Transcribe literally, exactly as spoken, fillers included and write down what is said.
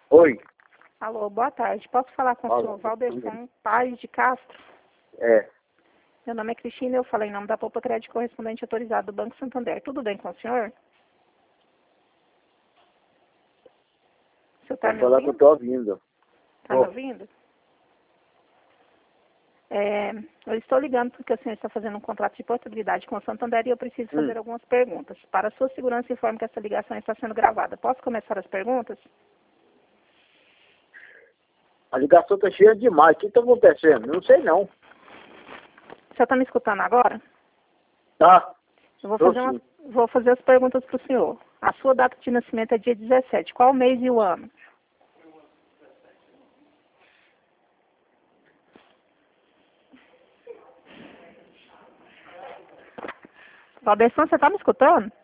Oi. Alô, boa tarde. Posso falar com o Alô. senhor Valderson Paz de Castro? É. Meu nome é Cristina e eu falei em nome da Poupa Crédito Correspondente Autorizado do Banco Santander. Tudo bem com o senhor? O senhor está Pode me falar que eu ouvindo? tô ouvindo. Está me Tô. ouvindo? É, eu estou ligando porque o senhor está fazendo um contrato de portabilidade com o Santander e eu preciso Hum. fazer algumas perguntas. Para a sua segurança, informe que essa ligação está sendo gravada. Posso começar as perguntas? A ligação tá cheia demais. O que tá acontecendo? Não sei não. O senhor está me escutando agora? Tá? Eu vou Tô fazer, umas, sim. vou fazer as perguntas para o senhor. A sua data de nascimento é dia dezessete. Qual o mês e o ano? Valderson, você está me escutando?